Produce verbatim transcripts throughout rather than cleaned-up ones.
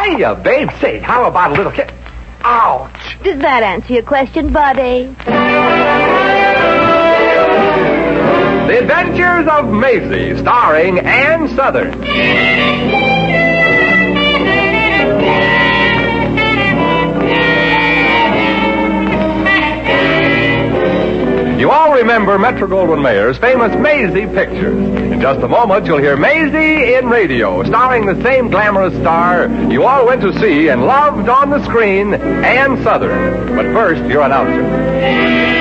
Hiya, babe. Say, how about a little kiss? Ouch. Does that answer your question, buddy? The Adventures of Maisie, starring Ann Sothern. You all remember Metro-Goldwyn-Mayer's famous Maisie pictures. In just a moment, you'll hear Maisie in radio, starring the same glamorous star you all went to see and loved on the screen, Ann Sothern. But first, your announcer.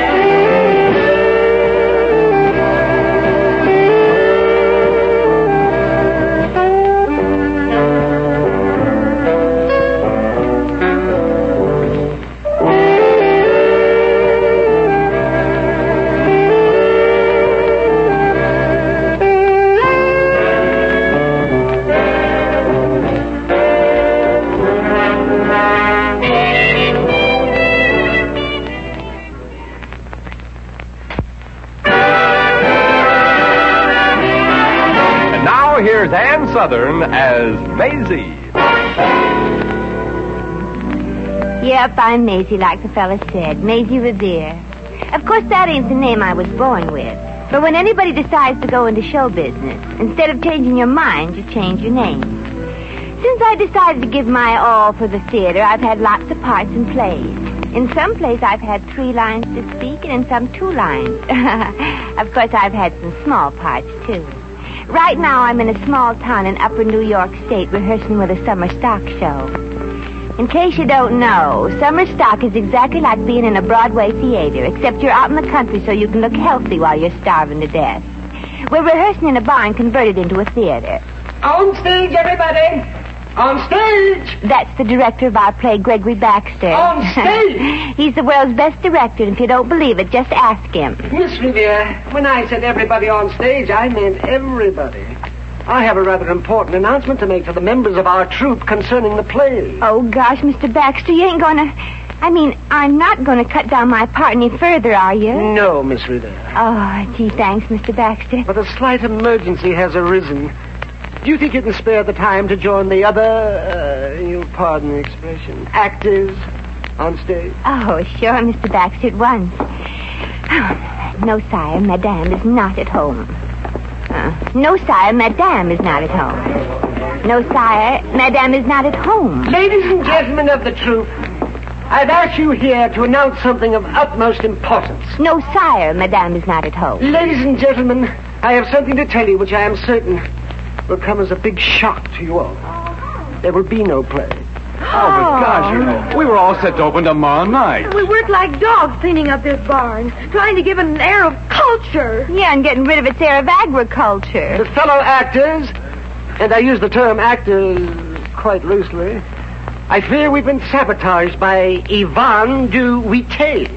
Here's Ann Sothern as Maisie. Yep, I'm Maisie, like the fella said. Maisie Revere. Of course, that ain't the name I was born with. But when anybody decides to go into show business, instead of changing your mind, you change your name. Since I decided to give my all for the theater, I've had lots of parts and plays. In some plays, I've had three lines to speak, and in some, two lines. Of course, I've had some small parts, too. Right now, I'm in a small town in upper New York State rehearsing with a summer stock show. In case you don't know, summer stock is exactly like being in a Broadway theater, except you're out in the country so you can look healthy while you're starving to death. We're rehearsing in a barn converted into a theater. On stage, everybody! On stage! That's the director of our play, Gregory Baxter. On stage! He's the world's best director, and if you don't believe it, just ask him. Miss Revere, when I said everybody on stage, I meant everybody. I have a rather important announcement to make to the members of our troupe concerning the play. Oh, gosh, Mister Baxter, you ain't gonna... I mean, I'm not gonna cut down my part any further, are you? No, Miss Revere. Oh, gee, thanks, Mister Baxter. But a slight emergency has arisen. Do you think you can spare the time to join the other, uh, you'll pardon the expression, actors on stage? Oh, sure, Mister Baxter, at once. Oh, no, sire, Madame is not at home. Uh, no, sire, Madame is not at home. No, sire, Madame is not at home. Ladies and gentlemen of the troupe, I've asked you here to announce something of utmost importance. No, sire, Madame is not at home. Ladies and gentlemen, I have something to tell you which I am certain will come as a big shock to you all. There will be no play. Oh, but gosh, you know, we were all set to open tomorrow night. We worked like dogs cleaning up this barn, trying to give it an air of culture. Yeah, and getting rid of its air of agriculture. The fellow actors, and I use the term actors quite loosely, I fear we've been sabotaged by Yvonne du Huit.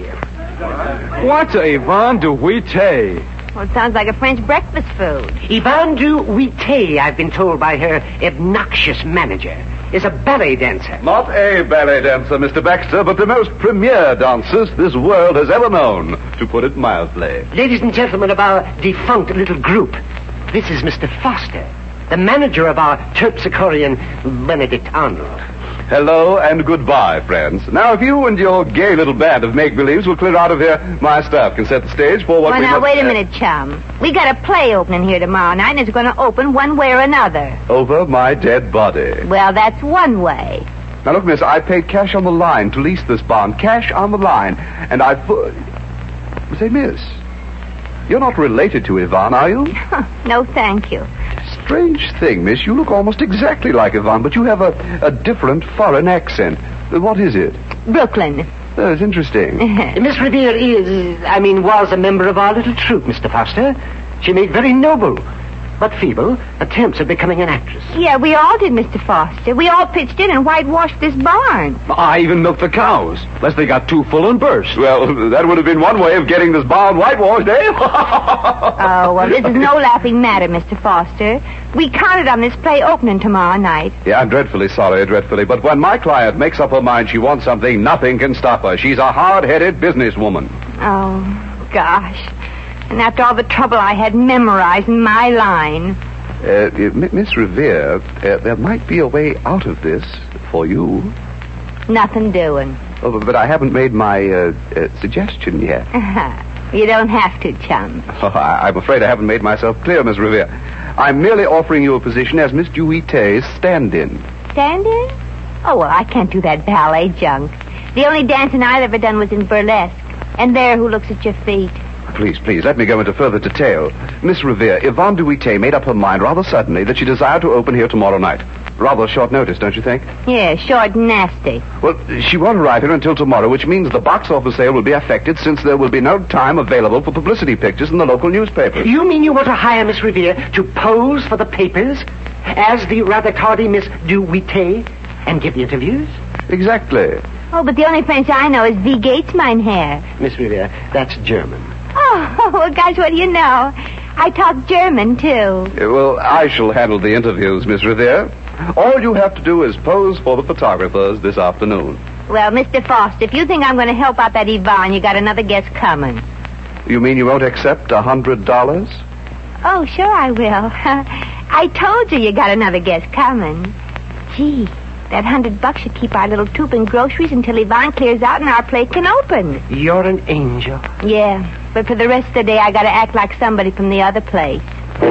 What's a Yvonne du Huit? Well, it sounds like a French breakfast food. Yvonne du Huit, I've been told by her obnoxious manager, is a ballet dancer. Not a ballet dancer, Mister Baxter, but the most premier dancers this world has ever known, to put it mildly. Ladies and gentlemen of our defunct little group, this is Mister Foster, the manager of our Terpsichorean Benedict Arnold. Hello and goodbye, friends. Now, if you and your gay little band of make-believes will clear out of here, my staff can set the stage for what well, we now, must... wait a minute, chum. We got a play opening here tomorrow night, and it's going to open one way or another. Over my dead body. Well, that's one way. Now, look, miss, I paid cash on the line to lease this barn. Cash on the line. And I put... Say, miss, you're not related to Yvonne, are you? No, thank you. Strange thing, miss. You look almost exactly like Yvonne, but you have a, a different foreign accent. Uh, What is it? Brooklyn. Oh, it's interesting. Miss Revere is, I mean, was a member of our little troupe, Mister Foster. She made very noble, but feeble, attempts at becoming an actress. Yeah, we all did, Mister Foster. We all pitched in and whitewashed this barn. I even milked the cows, lest they got too full and burst. Well, that would have been one way of getting this barn whitewashed, eh? Oh, well, this is no laughing matter, Mister Foster. We counted on this play opening tomorrow night. Yeah, I'm dreadfully sorry, dreadfully. But when my client makes up her mind she wants something, nothing can stop her. She's a hard-headed businesswoman. Oh, gosh. And after all the trouble I had memorizing my line. Uh, M- Miss Revere, uh, there might be a way out of this for you. Nothing doing. Oh, but I haven't made my uh, uh, suggestion yet. You don't have to, chum. Oh, I- I'm afraid I haven't made myself clear, Miss Revere. I'm merely offering you a position as Miss Duite's stand-in. Stand-in? Oh, well, I can't do that ballet junk. The only dancing I've ever done was in burlesque. And there, who looks at your feet? Please, please, let me go into further detail. Miss Revere, Yvonne Duite made up her mind rather suddenly that she desired to open here tomorrow night. Rather short notice, don't you think? Yeah, short and nasty. Well, she won't arrive here until tomorrow, which means the box office sale will be affected since there will be no time available for publicity pictures in the local newspapers. You mean you want to hire Miss Revere to pose for the papers as the rather tardy Miss Duite and give the interviews? Exactly. Oh, but the only French I know is V. Gates, mein Herr. Miss Revere, that's German. Oh, well, gosh, what do you know? I talk German, too. Uh, well, I shall handle the interviews, Miss Revere. All you have to do is pose for the photographers this afternoon. Well, Mister Foster, if you think I'm going to help out that Yvonne, you got another guest coming. You mean you won't accept a hundred dollars? Oh, sure I will. I told you you got another guest coming. Gee, that hundred bucks should keep our little troop in groceries until Yvonne clears out and our plate can open. You're an angel. Yeah, but for the rest of the day, I got to act like somebody from the other place.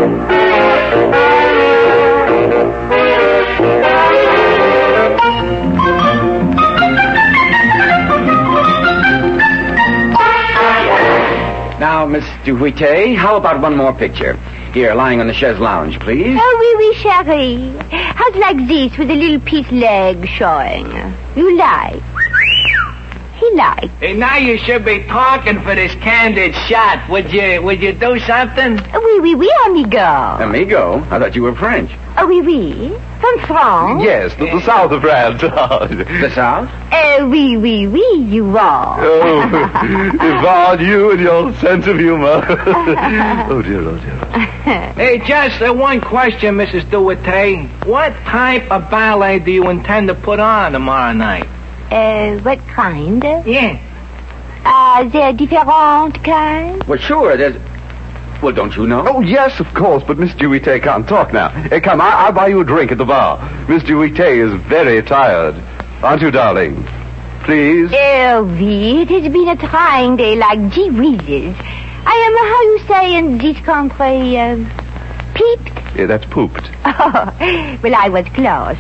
Now, Miss Duite, how about one more picture? Here, lying on the chaise lounge, please. Oh, oui, oui, chérie. How's like this with a little piece leg showing? You like? He likes. Hey, now you should be talking for this candid shot. Would you would you do something? Oui, oui, oui, amigo. Amigo? I thought you were French. Oh, oui, oui. From France? Yes, the, the south of France. The South? Uh, oui, oui, oui, you are. Oh, Yvonne, you and your sense of humor. Oh, dear, oh, dear. Hey, just uh, one question, Missus Duite. What type of ballet do you intend to put on tomorrow night? Uh, what kind? Yeah. Uh, there different kind? Well, sure, there's... Well, don't you know? Oh, yes, of course, but Miss Duite can't talk now. Hey, come, I- I'll buy you a drink at the bar. Miss Duite is very tired. Aren't you, darling? Please? Oh, oui, it has been a trying day like gee whizzes. I am, how you say in this country, uh, peeped? Yeah, that's pooped. Oh, well, I was close.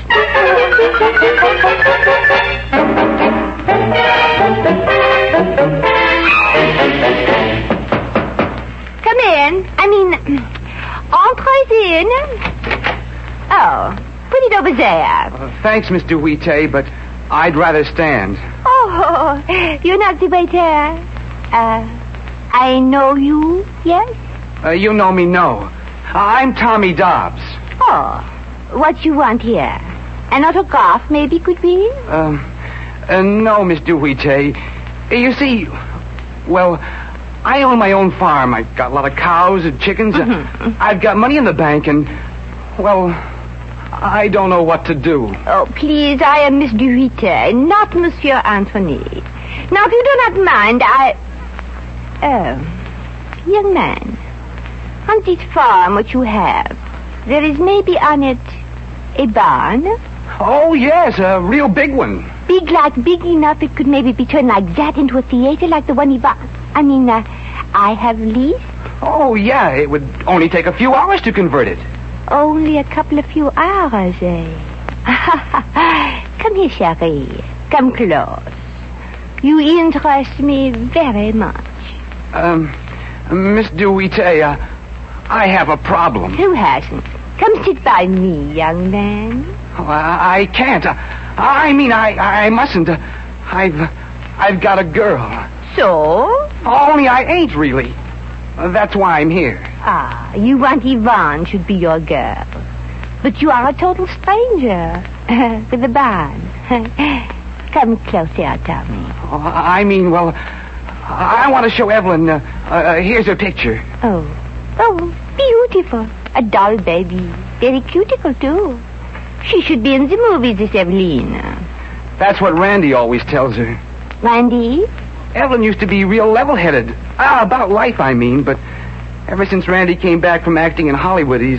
Come in. I mean, entrez in. Oh, put it over there. Uh, thanks, Miss Duite, but I'd rather stand. Oh, you're not the waiter. Uh, I know you, yes? Uh, you know me, no. I'm Tommy Dobbs. Oh, what you want here? An autograph, maybe, could be? Um, uh, no, Miss Duite. You see, well, I own my own farm. I've got a lot of cows and chickens. Mm-hmm. I've got money in the bank, and, well, I don't know what to do. Oh, please, I am Miss Duite, not Monsieur Anthony. Now, if you do not mind, I... Oh, young man, on this farm which you have, there is maybe on it a barn? Oh, yes, a real big one. Big like big enough it could maybe be turned like that into a theater like the one he bought. I mean, uh, I have leased. Oh, yeah, it would only take a few hours to convert it. Only a couple of few hours, eh? Come here, chérie. Come close. You interest me very much. Um, Miss Duite, uh, I have a problem. Who hasn't? Come sit by me, young man. Oh, I, I can't. Uh, I mean, I, I mustn't. Uh, I've, I've got a girl. So? Only I ain't really. Uh, that's why I'm here. Ah, you want Yvonne should be your girl. But you are a total stranger. With a barn. Come closer, Tommy. Oh, I mean, well, I want to show Evelyn. Uh, uh, here's her picture. Oh. Oh, beautiful. A doll baby. Very cuticle, too. She should be in the movies, this Evelina. That's what Randy always tells her. Randy? Evelyn used to be real level-headed. Ah, about life, I mean, but ever since Randy came back from acting in Hollywood, he's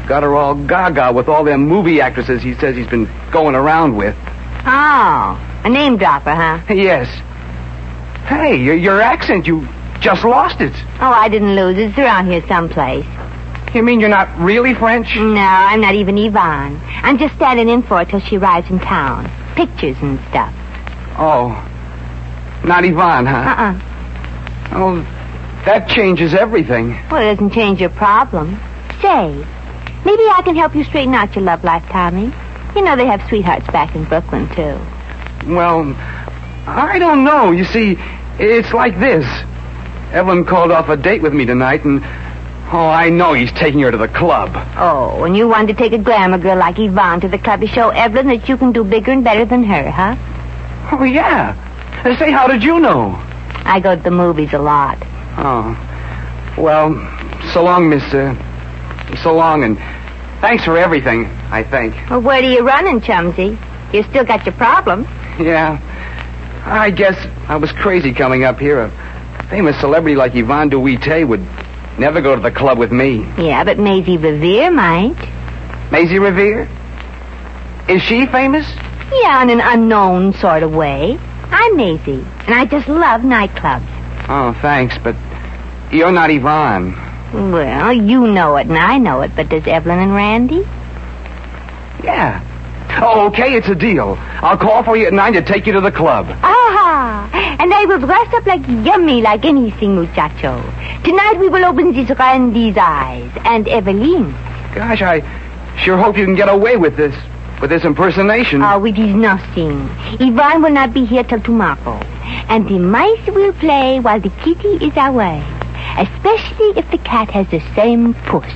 got her all gaga with all them movie actresses he says he's been going around with. Oh, a name dropper, huh? Yes. Hey, your, your accent, you just lost it. Oh, I didn't lose it. It's around here someplace. You mean you're not really French? No, I'm not even Yvonne. I'm just standing in for her till she arrives in town. Pictures and stuff. Oh, not Yvonne, huh? Uh-uh. Oh, that changes everything. Well, it doesn't change your problem. Say, maybe I can help you straighten out your love life, Tommy. You know they have sweethearts back in Brooklyn, too. Well, I don't know. You see, it's like this. Evelyn called off a date with me tonight, and... Oh, I know he's taking her to the club. Oh, and you wanted to take a glamour girl like Yvonne to the club to show Evelyn that you can do bigger and better than her, huh? Oh, yeah. Uh, Say, how did you know? I go to the movies a lot. Oh. Well, so long, mister. So long, and thanks for everything, I think. Well, where are you running, Chumsy? You still got your problem. Yeah. I guess I was crazy coming up here. A famous celebrity like Yvonne de Witté would never go to the club with me. Yeah, but Maisie Revere might. Maisie Revere? Is she famous? Yeah, in an unknown sort of way. I'm Maisie, and I just love nightclubs. Oh, thanks, but you're not Yvonne. Well, you know it, and I know it, but does Evelyn and Randy? Yeah. Oh, okay, it's a deal. I'll call for you at nine to take you to the club. Ah, and I will dress up like yummy like anything, muchacho. Tonight we will open this Randy's eyes, and Evelyn. Gosh, I sure hope you can get away with this, with this impersonation. Oh, it is nothing. Yvonne will not be here till tomorrow, and the mice will play while the kitty is away, especially if the cat has the same puss.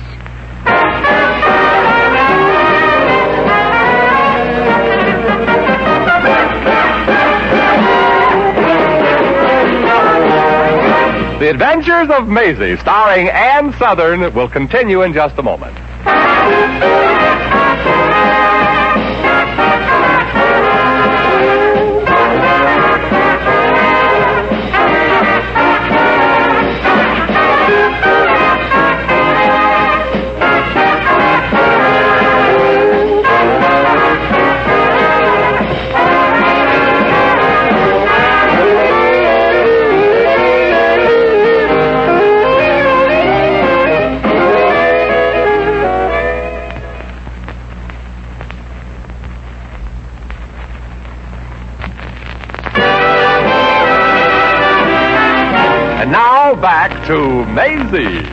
The Adventures of Maisie, starring Ann Southern, will continue in just a moment. Back to Maisie.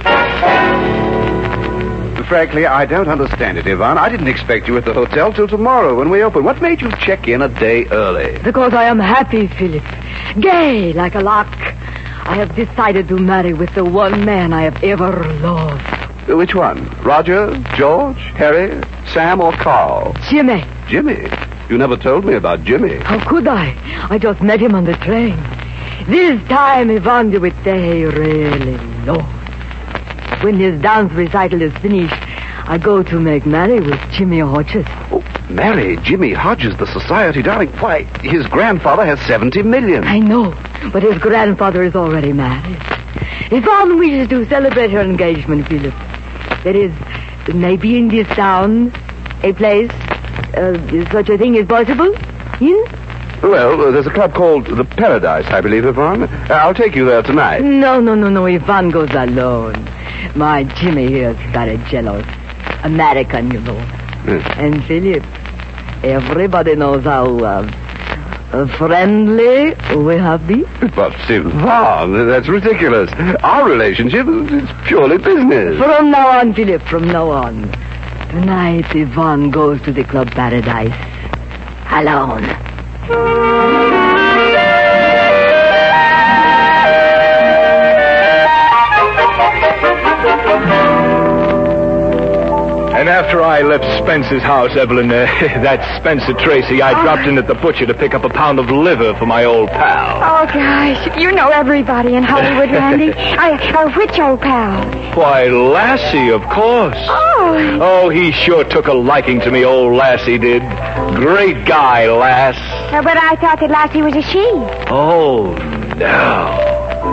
Frankly, I don't understand it, Yvonne. I didn't expect you at the hotel till tomorrow when we open. What made you check in a day early? Because I am happy, Philip. Gay like a lark. I have decided to marry with the one man I have ever loved. Which one? Roger, George, Harry, Sam, or Carl? Jimmy. Jimmy? You never told me about Jimmy. How could I? I just met him on the train. This time, Yvonne de Witté really loves. When his dance recital is finished, I go to make merry with Jimmy Hodges. Oh, marry Jimmy Hodges, the society darling? Why, his grandfather has seventy million. I know, but his grandfather is already married. Yvonne wishes to celebrate her engagement, Philip. There is, maybe in this town, a place, uh, such a thing is possible? In? Well, uh, there's a club called the Paradise, I believe, Yvonne. Uh, I'll take you there tonight. No, no, no, no. Yvonne goes alone. My Jimmy here is very jealous. American, you know. Yes. And Philip, everybody knows how uh, friendly we have been. But, Yvonne, that's ridiculous. Our relationship is purely business. From now on, Philip, from now on. Tonight, Yvonne goes to the Club Paradise. Alone. And after I left Spencer's house, Evelyn, uh, that Spencer Tracy, I oh. dropped in at the butcher to pick up a pound of liver for my old pal. Oh, gosh. You know everybody in Hollywood, Randy. I, uh, which old pal? Why, Lassie, of course. Oh. Oh, he sure took a liking to me, old Lassie did. Great guy, Lass. Uh, but I thought that Lassie was a she. Oh, no.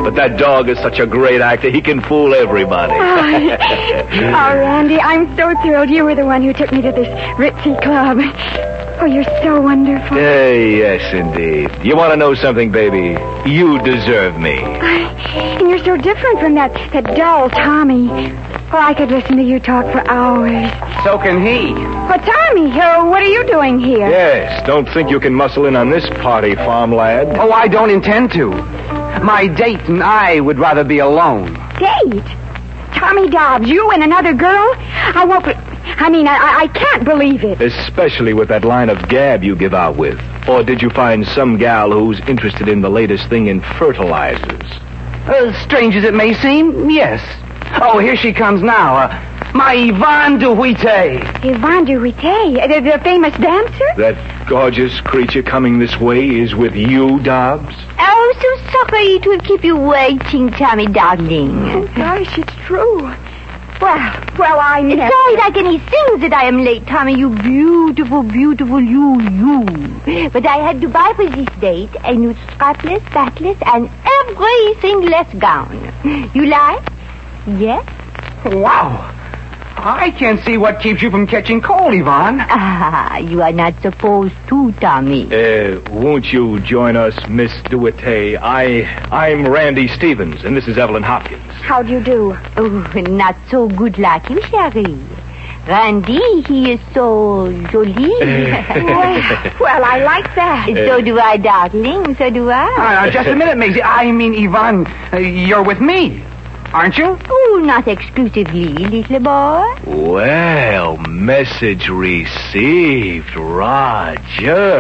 But that dog is such a great actor, he can fool everybody. Oh, oh, Randy, I'm so thrilled you were the one who took me to this ritzy club. Oh, you're so wonderful. Hey, yes, indeed. You want to know something, baby? You deserve me. I, and you're so different from that, that dull Tommy. Oh, I could listen to you talk for hours. So can he. But Tommy, uh, what are you doing here? Yes, don't think you can muscle in on this party, farm lad. Oh, I don't intend to. My date and I would rather be alone. Date? Tommy Dobbs, you and another girl? I won't be... I mean, I, I can't believe it. Especially with that line of gab you give out with. Or did you find some gal who's interested in the latest thing in fertilizers? Uh, strange as it may seem, yes. Oh, here she comes now. Uh, my Yvonne de Huite. Yvonne de Huite, the, the famous dancer? That gorgeous creature coming this way is with you, Dobbs? Oh, so sorry to keep you waiting, Tommy, darling. Oh, gosh, it's true. Well, well, I never... Sorry like any sins that I am late, Tommy, you beautiful, beautiful you, you. But I had to buy for this date a new strapless, backless, and everything less gown. You like? Yes? Wow. I can't see what keeps you from catching cold, Yvonne. Ah, you are not supposed to, Tommy. Uh, won't you join us, Miss DeWitte? I, I'm Randy Stevens, and this is Evelyn Hopkins. How do you do? Oh, not so good like you, Sherry. Randy, he is so jolly. well, well, I like that. So do I, darling. So do I. Uh, just a minute, Maisie. I mean, Yvonne, uh, you're with me, aren't you? Oh, not exclusively, little boy. Well, message received, Roger.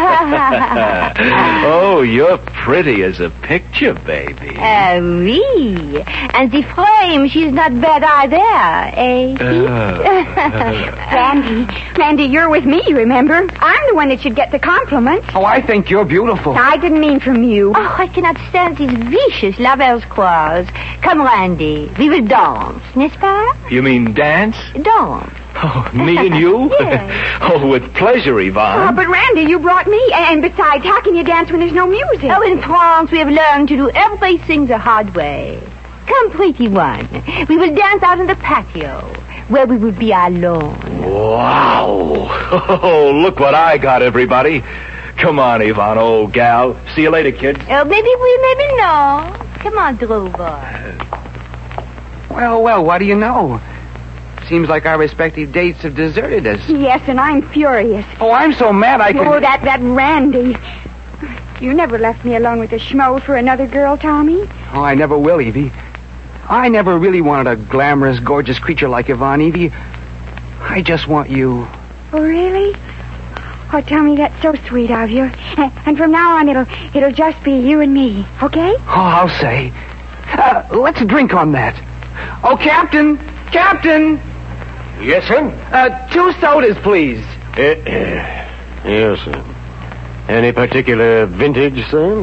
Oh, you're pretty as a picture, baby. Ah, uh, oui. And the frame, she's not bad either, eh? Uh, Randy, Randy, you're with me, remember? I'm the one that should get the compliment. Oh, I think you're beautiful. I didn't mean from you. Oh, I cannot stand these vicious lovers' quarrels. Come, Randy, we will dance, n'est-ce pas? You mean dance? Dance. Oh, me and you? Yes. Oh, with pleasure, Yvonne. Oh, but Randy, you brought me. And besides, how can you dance when there's no music? Oh, in France, we have learned to do everything the hard way. Come, pretty one. We will dance out in the patio, where we will be alone. Wow. Oh, look what I got, everybody. Come on, Yvonne, old gal. See you later, kids. Oh, maybe we, maybe no. Come on, Drover. Well, well, what do you know? Seems like our respective dates have deserted us. Yes, and I'm furious. Oh, I'm so mad I can... Oh, that, that Randy. You never left me alone with a schmo for another girl, Tommy. Oh, I never will, Evie. I never really wanted a glamorous, gorgeous creature like Yvonne, Evie. I just want you. Oh, really? Oh, Tommy, that's so sweet of you. And, and from now on, it'll it'll just be you and me, okay? Oh, I'll say. Uh, let's drink on that. Oh, Captain! Captain! Yes, sir? Uh, two sodas, please. Uh, yes, sir. Any particular vintage, sir?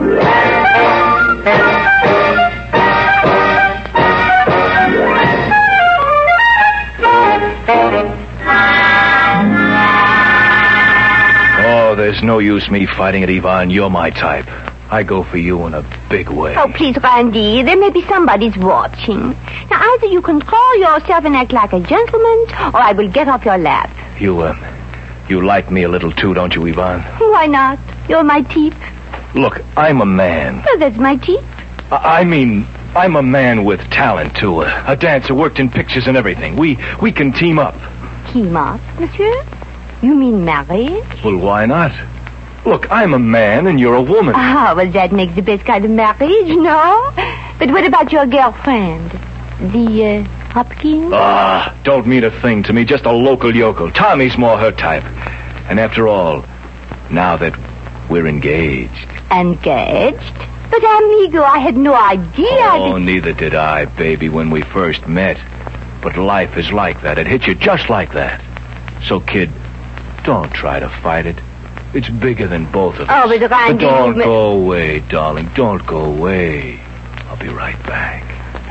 Oh, there's no use me fighting it, Yvonne. You're my type. I go for you in a big way. Oh, please, Randy, there may be somebody's watching. Now, either you control yourself and act like a gentleman, or I will get off your lap. You, uh, you like me a little too, don't you, Yvonne? Why not? You're my type. Look, I'm a man. Oh, that's my type. I, I mean, I'm a man with talent, too. A, a dancer, worked in pictures and everything. We, we can team up. Team up, monsieur? You mean marriage? Well, why not? Look, I'm a man and you're a woman. Ah, well, that makes the best kind of marriage, no? But what about your girlfriend? The, uh, Hopkins? Ah, don't mean a thing to me. Just a local yokel. Tommy's more her type. And after all, now that we're engaged. Engaged? But, amigo, I had no idea. Oh, that... neither did I, baby, when we first met. But life is like that. It hits you just like that. So, kid, don't try to fight it. It's bigger than both of us. Oh, but Randy... But don't go away, darling. Don't go away. I'll be right back.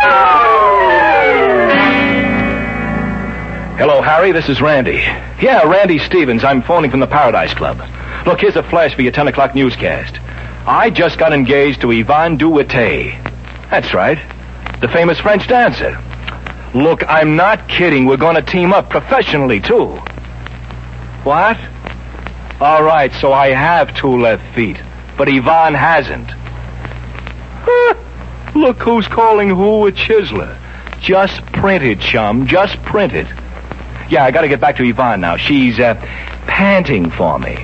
Hello, Harry. This is Randy. Yeah, Randy Stevens. I'm phoning from the Paradise Club. Look, here's a flash for your ten o'clock newscast. I just got engaged to Yvonne de Huite. That's right. The famous French dancer. Look, I'm not kidding. We're going to team up professionally, too. What? All right, so I have two left feet, but Ivan hasn't. Huh. Look who's calling who a chiseler. Just print it, chum. Just print it. Yeah, I got to get back to Yvonne now. She's uh, panting for me.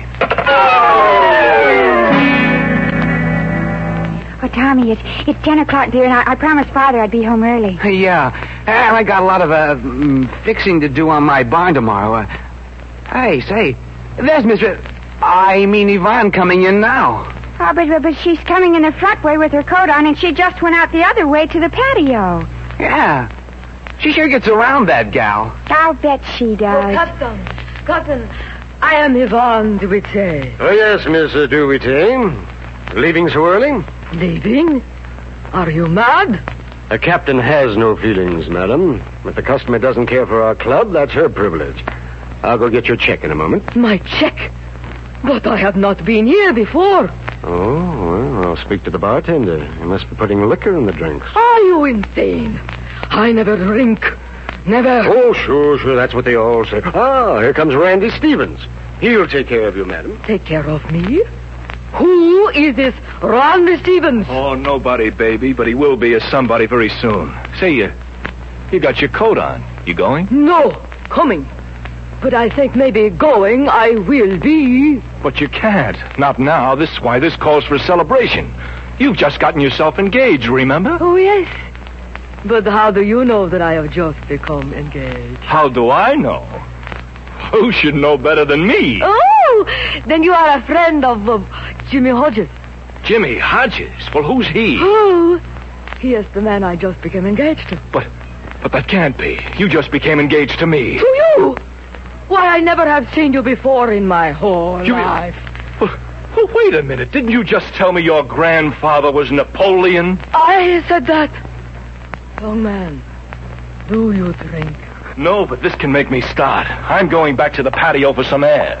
Oh, Tommy, it's, it's ten o'clock, dear, and I, I promised Father I'd be home early. Yeah, and I got a lot of uh, mm, fixing to do on my barn tomorrow. Uh, hey, say, there's Mister I mean Yvonne coming in now. Oh, but, but, but she's coming in the front way with her coat on, and she just went out the other way to the patio. Yeah, she sure gets around, that gal. I'll bet she does. Oh, Cousin, cousin, I am Yvonne Duité. Oh, yes, Miss uh, Duité. Leaving so early? Leaving? Are you mad? A captain has no feelings, madam. If the customer doesn't care for our club, that's her privilege. I'll go get your check in a moment. My check? But I have not been here before. Oh, well, I'll speak to the bartender. He must be putting liquor in the drinks. Are you insane? I never drink. Never. Oh, sure, sure. That's what they all say. Ah, here comes Randy Stevens. He'll take care of you, madam. Take care of me? Who is this Randy Stevens? Oh, nobody, baby, but he will be a somebody very soon. Say, you, you got your coat on. You going? No, coming. But I think maybe going I will be. But you can't. Not now. This is why this calls for a celebration. You've just gotten yourself engaged, remember? Oh, yes. But how do you know that I have just become engaged? How do I know? Who should know better than me? Oh, then you are a friend of uh, Jimmy Hodges. Jimmy Hodges? Well, who's he? Oh, he is the man I just became engaged to. But, but that can't be. You just became engaged to me. To you? Why, I never have seen you before in my whole you, life. Well, well, wait a minute. Didn't you just tell me your grandfather was Napoleon? I said that. Young man, do you drink? No, but this can make me start. I'm going back to the patio for some air.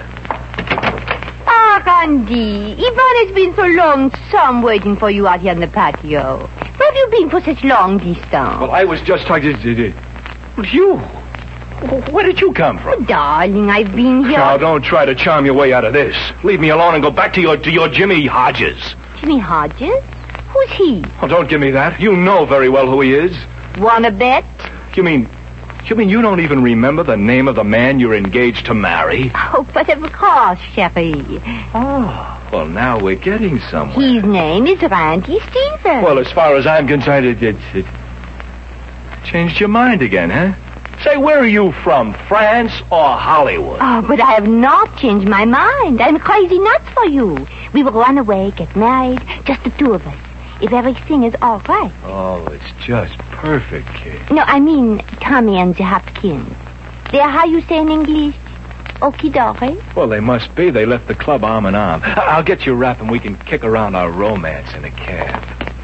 Ah, Randy, Yvonne has been so lonesome waiting for you out here in the patio. Where have you been for such long distance? Well, I was just talking to... Well, you... Where did you come from? Oh, darling, I've been here... Now, don't try to charm your way out of this. Leave me alone and go back to your to your Jimmy Hodges. Jimmy Hodges? Who's he? Oh, don't give me that. You know very well who he is. Wanna bet? You mean... You mean you don't even remember the name of the man you're engaged to marry? Oh, but of course, chérie. Oh, well, now we're getting somewhere. His name is Randy Stevens. Well, as far as I'm concerned, it, it, it changed your mind again, huh? Say, where are you from, France or Hollywood? Oh, but I have not changed my mind. I'm crazy nuts for you. We will run away, get married, just the two of us, if everything is all right. Oh, it's just perfect, kid. No, I mean Tommy and the Hopkins. They're how you say in English? Okie-dokie? Well, they must be. They left the club arm in arm. I'll get you a wrap and we can kick around our romance in a cab.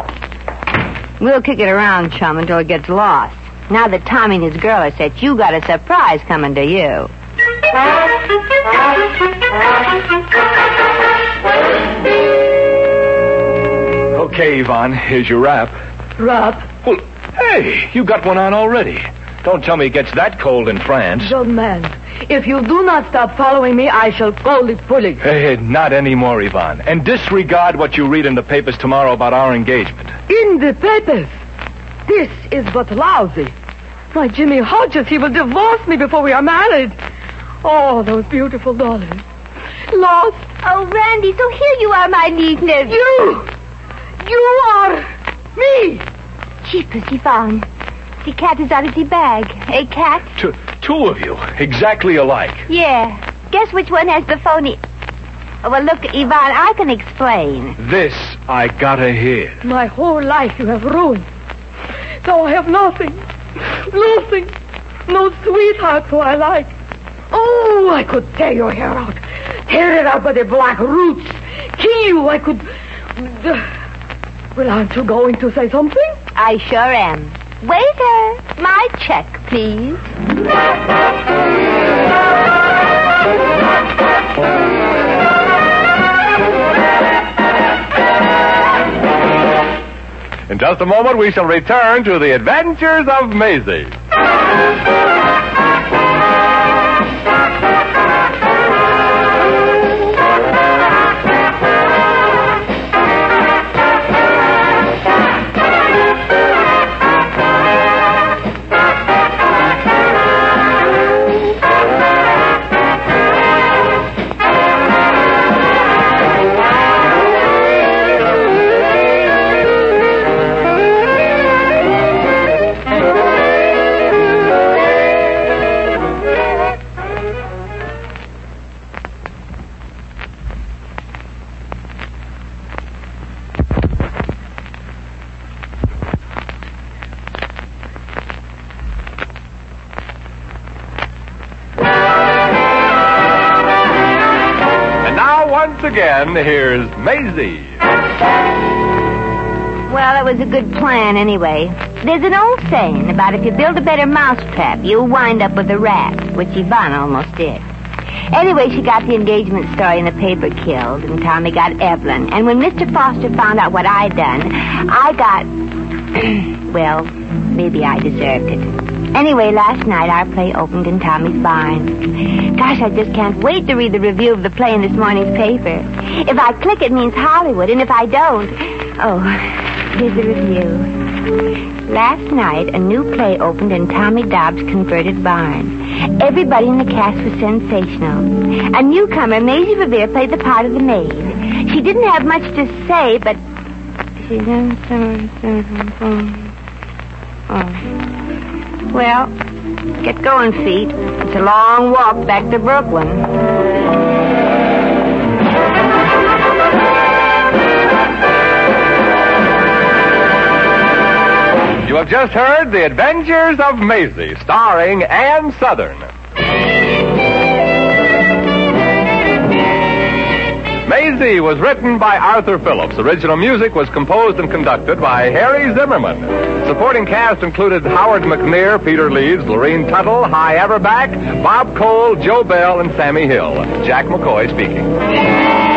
We'll kick it around, chum, until it gets lost. Now that Tommy and his girl are set, you got a surprise coming to you. Okay, Yvonne, here's your wrap. Wrap? Well, hey, you got one on already. Don't tell me it gets that cold in France. Young man, if you do not stop following me, I shall call the police. Hey, not anymore, Yvonne. And disregard what you read in the papers tomorrow about our engagement. In the papers? This is but lousy. My Jimmy Hodges, he will divorce me before we are married. Oh, those beautiful dollars. Lost. Oh, Randy, so here you are, my little nephew. You! You are me! Jeepers, Yvonne. The cat is out of the bag. A cat? Two, two of you, exactly alike. Yeah. Guess which one has the phony... Oh, well, look, Yvonne, I can explain. This I gotta hear. My whole life you have ruined. So I have nothing. Nothing. No sweetheart who I like. Oh, I could tear your hair out. Tear it out by the black roots. Kill you. I could... Well, aren't you going to say something? I sure am. Waiter, my check, please. In just a moment, we shall return to the adventures of Maisie. Once again, here's Maisie. Well, it was a good plan anyway. There's an old saying about if you build a better mousetrap, you'll wind up with a rat, which Yvonne almost did. Anyway, she got the engagement story in the paper killed, and Tommy got Evelyn. And when Mister Foster found out what I'd done, I got... well, maybe I deserved it. Anyway, last night our play opened in Tommy's barn. Gosh, I just can't wait to read the review of the play in this morning's paper. If I click, it means Hollywood, and if I don't... Oh, here's the review. Last night, a new play opened in Tommy Dobbs' converted barn. Everybody in the cast was sensational. A newcomer, Maisie Revere, played the part of the maid. She didn't have much to say, but... She... Oh... Well, get going, feet. It's a long walk back to Brooklyn. You have just heard The Adventures of Maisie, starring Ann Southern. Maisie was written by Arthur Phillips. Original music was composed and conducted by Harry Zimmerman. Supporting cast included Howard McNear, Peter Leeds, Lorene Tuttle, Hy Averback, Bob Cole, Joe Bell, and Sammy Hill. Jack McCoy speaking.